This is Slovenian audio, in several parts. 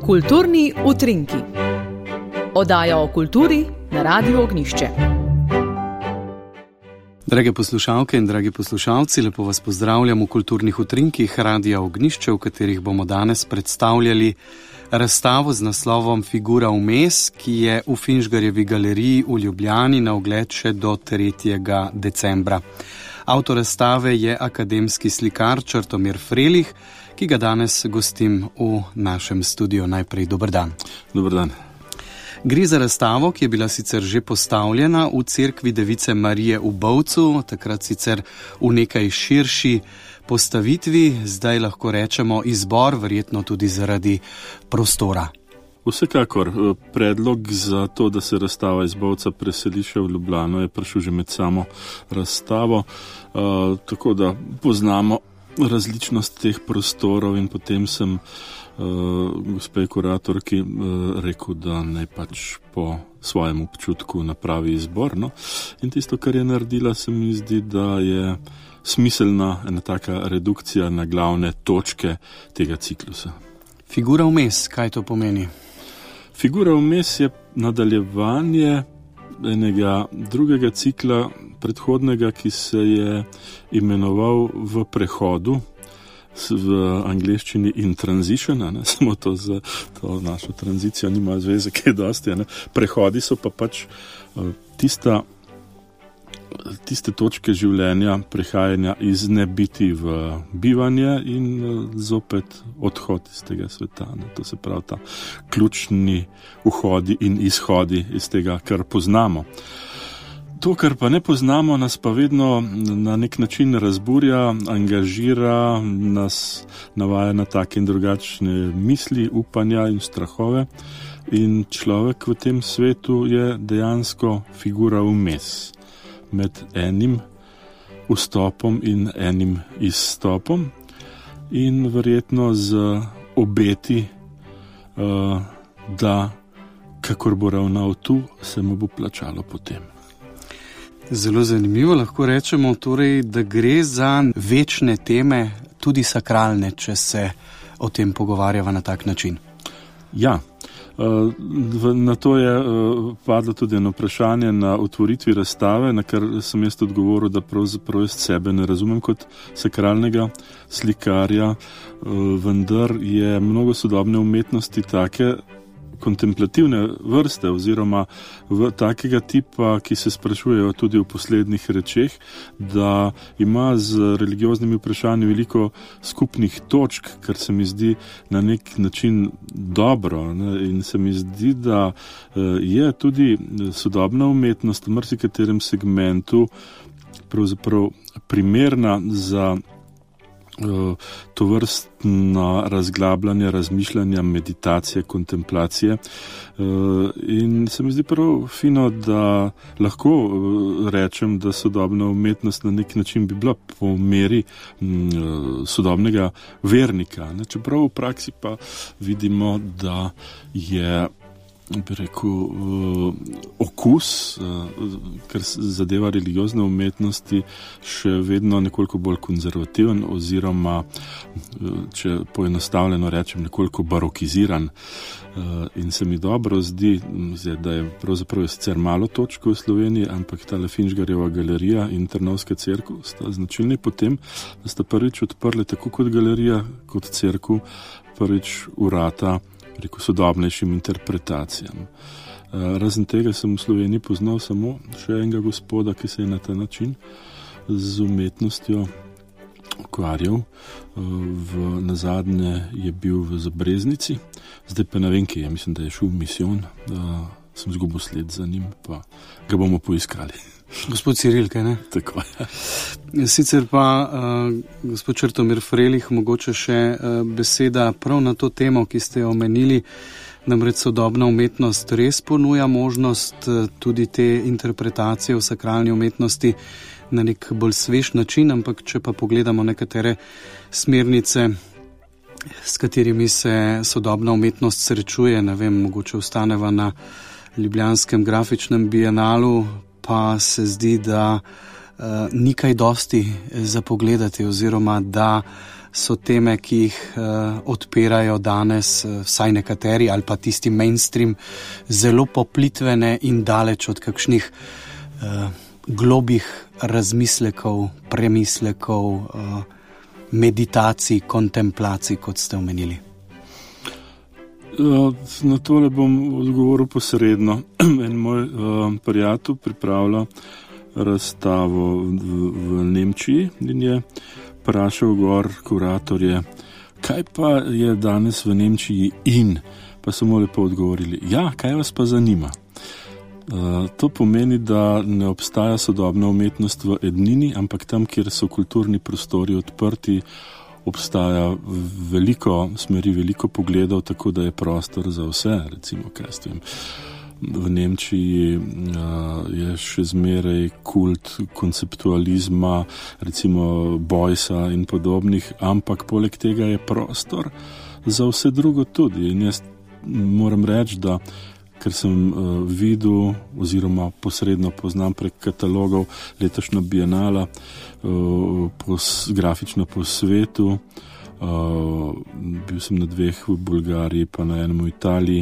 Kulturni utrinki. Oddaja o kulturi na Radiu Ognjišče. Drage poslušalke in dragi poslušalci, lepo vas pozdravljam v Kulturnih utrinkih Radia Ognjišče, v katerih bomo danes predstavljali razstavo z naslovom Figura vmes, ki je v Finžgarjevi galeriji v Ljubljani na ogled še do 3. decembra. Avtor razstave je akademski slikar Črtomir Frelih, ki ga danes gostim v našem studiu. Najprej dober dan. Dober dan. Gre za razstavo, ki je bila sicer že postavljena v cerkvi Device Marije v Bovcu, takrat sicer v nekaj širši postavitvi, zdaj lahko rečemo izbor, verjetno tudi zaradi prostora. Vsekakor, predlog za to, da se razstava iz Bovca preseli še v Ljubljano, je prišel že med samo razstavo, tako da poznamo različnost teh prostorov in potem sem gospe kuratorki rekel, da naj pač po svojem občutku napravi izbor. No? In tisto, kar je naredila, se mi zdi, da je smiselna ena taka redukcija na glavne točke tega ciklusa. Figura vmes, kaj to pomeni? Figura vmes je nadaljevanje enega drugega cikla predhodnega, ki se je imenoval V prehodu, v angleščini in transition, ne? Samo to za to našo tranzicijo nima zveze kaj dosti. Ne? Prehodi so pa pač tiste točke življenja, prehajanja iz nebiti v bivanje in zopet odhod iz tega sveta. Ne? To se pravi ta ključni vhodi in izhodi iz tega, kar poznamo. To, kar pa ne poznamo, nas pa vedno na nek način razburja, angažira, nas navaja na take in drugačne misli, upanja in strahove. In človek v tem svetu je dejansko figura vmes, med enim vstopom in enim izstopom in verjetno z obeti, da kakor bo ravnal tu, se mu bo plačalo potem. Zelo zanimivo, lahko rečemo torej, da gre za večne teme, tudi sakralne, če se o tem pogovarjava na tak način. Ja, na to je padlo tudi eno vprašanje na otvoritvi razstave, na kar sem jaz odgovoril, da pravzaprav jaz sebe ne razumem kot sakralnega slikarja, vendar je mnogo sodobne umetnosti take kontemplativne vrste oziroma takega tipa, ki se sprašujejo tudi v poslednjih rečeh, da ima z religioznimi vprašanji veliko skupnih točk, kar se mi zdi na nek način dobro. Ne? In se mi zdi, da je tudi sodobna umetnost v marsikaterem segmentu pravzaprav primerna za to vrstno razglabljanje, razmišljanja, meditacije, kontemplacije. In se mi zdi prav fino, da lahko rečem, da sodobna umetnost na nek način bi bila po meri sodobnega vernika. Čeprav v praksi pa vidimo, da je bi rekel, okus, kar zadeva religiozne umetnosti, še vedno nekoliko bolj konzervativen oziroma, če poenostavljeno rečem, nekoliko barokiziran. In se mi dobro zdi, da je pravzaprav sicer malo točk v Sloveniji, ampak tale Finžgarjeva galerija in Trnovska cerkev sta značilni potem, da sta prvič odprli tako kot galerija, kot cerkev, prvič vrata rekel sodobnejšim interpretacijam. Razen tega sem v Sloveniji poznal samo še enega gospoda, ki se je na ta način z umetnostjo ukvarjal. Nazadnje je bil v Zabreznici, zdaj pa ne vem, kje je, mislim, da je šel v misijon, sem zgubil sled za njim, pa ga bomo poiskali. Gospod Ciril, kaj ne? Tako je. Sicer pa, gospod Črtomir Frelih, mogoče še beseda prav na to temo, ki ste jo omenili, namreč sodobna umetnost res ponuja možnost tudi te interpretacije v sakralni umetnosti na nek bolj svež način, ampak če pa pogledamo nekatere smernice, s katerimi se sodobna umetnost srečuje, ne vem, mogoče ostaneva na Ljubljanskem grafičnem bienalu, pa se zdi, da ni kaj dosti za pogledati, oziroma da so teme, ki jih odpirajo danes, vsaj nekateri ali pa tisti mainstream, zelo poplitvene in daleč od kakšnih globih razmislekov, premislekov, meditacij, kontemplacij, kot ste omenili. Na tole bom odgovoril posredno. En moj prijatelj pripravlja razstavo v Nemčiji in je vprašal gor kuratorje, kaj pa je danes v Nemčiji in, pa so mu lepo odgovorili, ja, kaj vas pa zanima? To pomeni, da ne obstaja sodobna umetnost v ednini, ampak tam, kjer so kulturni prostori odprti, obstaja veliko smeri, veliko pogledov, tako da je prostor za vse, recimo, kaj s tem. V Nemčiji je še zmeraj kult konceptualizma, recimo Beusa in podobnih, ampak poleg tega je prostor za vse drugo tudi. In jaz moram reči, da ker sem videl oziroma posredno poznam prek katalogov letošnja bienala grafična po svetu, bil sem na 2 v Bolgariji pa na enem v Italiji,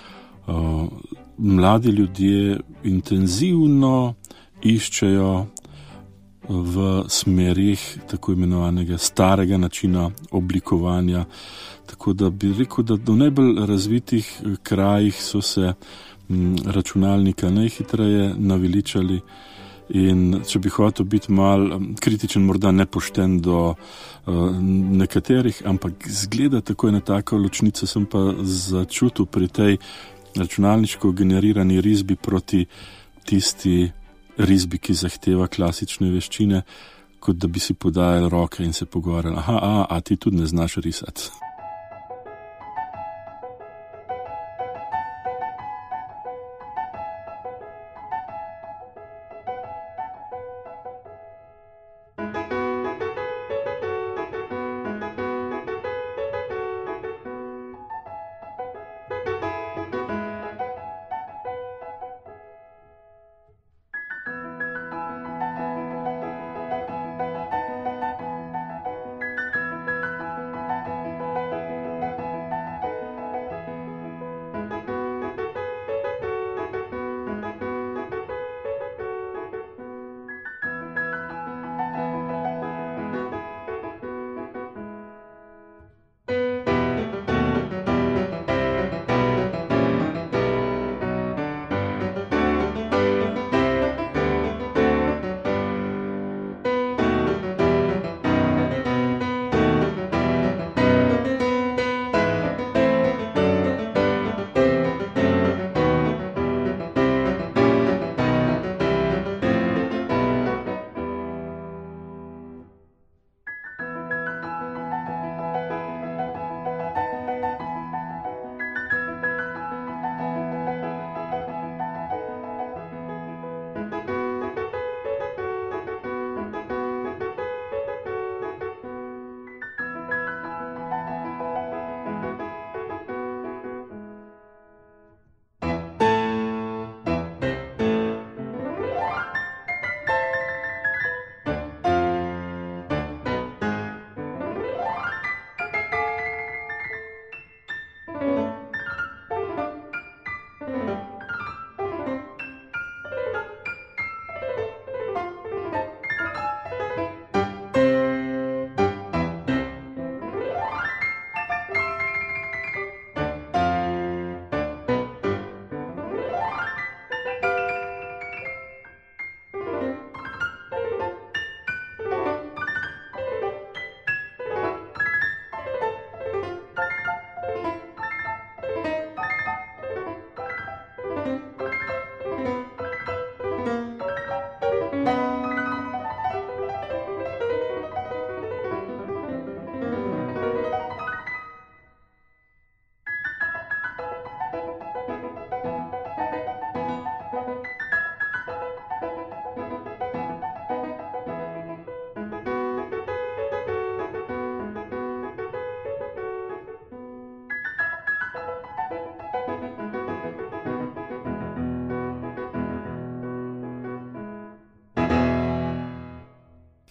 mladi ljudje intenzivno iščejo v smerih tako imenovanega starega načina oblikovanja. Tako da bi rekel, da v najbolj razvitih krajih so se računalnika najhitreje naveličali in če bi hotel biti mal kritičen, morda nepošten do nekaterih, ampak zgleda tako ena taka ločnica sem pa začutil pri tej računalniško generirani risbi proti tisti risbi, ki zahteva klasične veščine, kot da bi si podajali roke in se pogovarjali, a ti tudi ne znaš risati.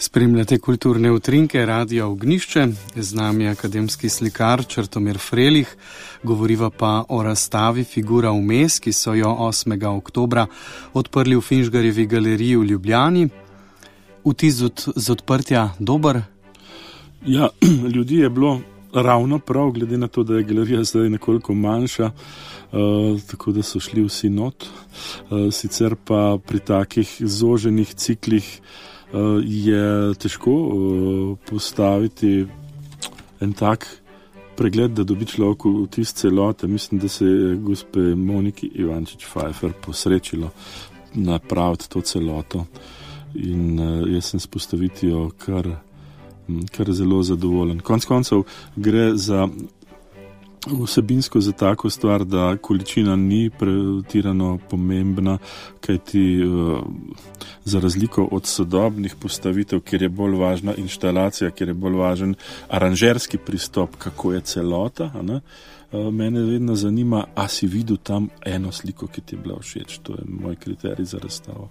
Spremljate kulturne utrinke Radia Ognjišče, z nami je akademski slikar Črtomir Frelih, govoriva pa o razstavi Figura vmes, ki so jo 8. oktobra odprli v Finžgarjevi galeriji v Ljubljani. Vtis z odprtja dober? Ja, ljudi je bilo ravno prav, glede na to, da je galerija zdaj nekoliko manjša, tako da so šli vsi not. Sicer pa pri takih zoženih ciklih je težko postaviti en tak pregled, da dobi človek vtis celote. Mislim, da se je gospe Moniki Ivančič-Pfeiffer posrečilo napraviti to celoto in jaz sem s postavitvijo kar zelo zadovoljen. Konec koncev gre za vsebinsko za tako stvar, da količina ni pretirano pomembna, kajti za razliko od sodobnih postavitev, kjer je bolj važna inštalacija, kjer je bolj važen aranžerski pristop, kako je celota, ne? Mene vedno zanima, a si videl tam eno sliko, ki ti je bila všeč. To je moj kriterij za razstavo.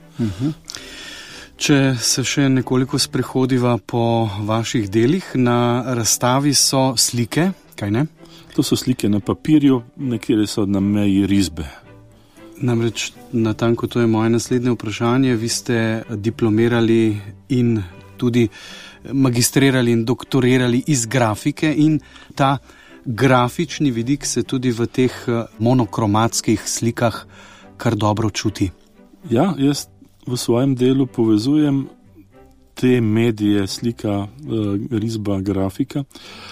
Če se še nekoliko sprehodiva po vaših delih, na razstavi so slike, kaj ne? To so slike na papirju, nekje so na meji risbe. Namreč, natanko to je moje naslednje vprašanje. Vi ste diplomirali in tudi magistrirali in doktorirali iz grafike in ta grafični vidik se tudi v teh monokromatskih slikah kar dobro čuti. Ja, jaz v svojem delu povezujem te medije, slika, risba, grafika.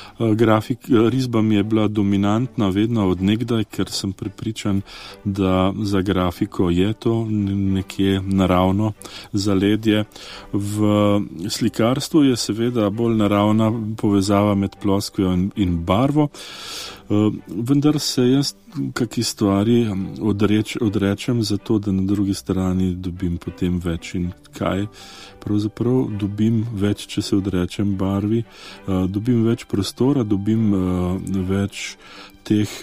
Risba mi je bila dominantna vedno od nekdaj, ker sem prepričan, da za grafiko je to nekje naravno zaledje. V slikarstvu je seveda bolj naravna povezava med ploskvijo in barvo, vendar se jaz kakšni stvari odrečem za to, da na drugi strani dobim potem več. In kaj pravzaprav dobim več, če se odrečem barvi? Dobim več prostora, dobim več teh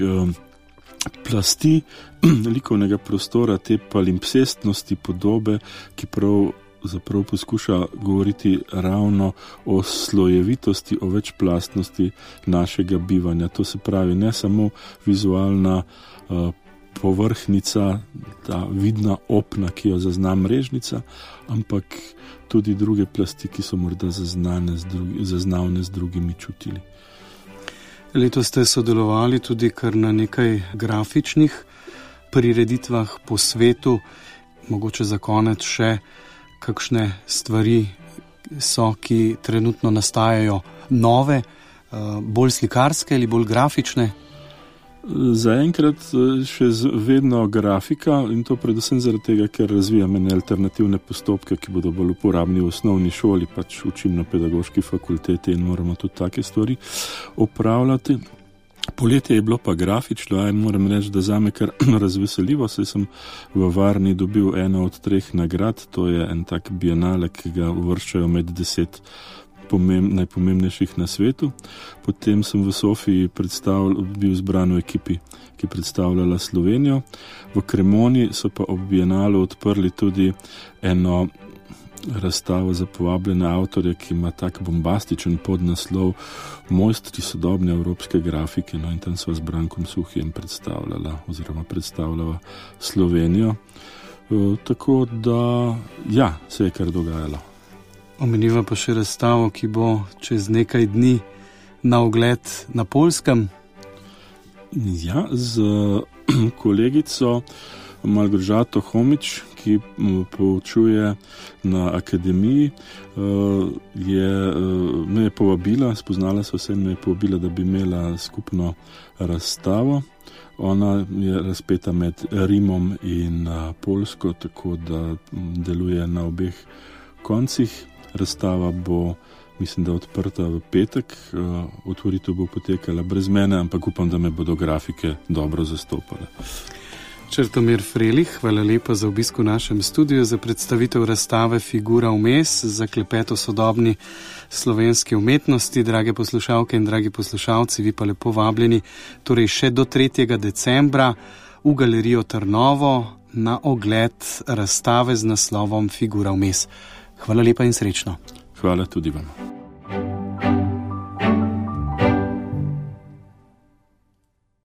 plasti likovnega prostora, te palimpsestnosti podobe, ki zapravo poskuša govoriti ravno o slojevitosti, o večplastnosti našega bivanja. To se pravi ne samo vizualna povrhnica, ta vidna opna, ki jo zazna mrežnica, ampak tudi druge plasti, ki so morda zaznavne z drugimi čutili. Letos ste sodelovali tudi kar na nekaj grafičnih prireditvah po svetu. Mogoče za konec še kakšne stvari so, ki trenutno nastajajo nove, bolj slikarske ali bolj grafične? Zaenkrat še vedno grafika in to predvsem zaradi tega, ker razvijam ene alternativne postopke, ki bodo bolj uporabni v osnovni šoli, pač učim na pedagoški fakulteti in moramo tudi take stvari opravljati. Poletje je bilo pa grafično in moram reči, da zame kar razveseljivo, saj sem v Varni dobil eno od 3 nagrad, to je en tak bienale, ki ga uvrščajo med 10 najpomembnejših na svetu. Potem sem v Sofiji bil izbran v ekipi, ki predstavljala Slovenijo. V Cremoni so pa ob bienalu odprli tudi eno razstavo za povabljene avtorje, ki ima tak bombastičen podnaslov Mojstri sodobne evropske grafike. No in tam so z Brankom Suhijem predstavljala Slovenijo. Tako da, ja, se je kar dogajalo. Omeniva pa še razstavo, ki bo čez nekaj dni na ogled na Poljskem. Ja, z kolegico Malgožato Homič, ki poučuje na akademiji, me je povabila, spoznala so se in me je povabila, da bi imela skupno razstavo. Ona je razpeta med Rimom in Poljsko, tako da deluje na obeh koncih. Razstava bo, mislim, da odprta v petek, otvoritev bo potekala brez mene, ampak upam, da me bodo grafike dobro zastopale. Črtomir Frelih, hvala lepa za obisk v našem studiu, za predstavitev razstave Figura vmes, za klepet o sodobni slovenski umetnosti. Drage poslušalke in dragi poslušalci, vi pa lepo vabljeni, torej še do 3. decembra v galerijo Trnovo na ogled razstave z naslovom Figura vmes. Hvala lepa in srečno. Hvala tudi vam.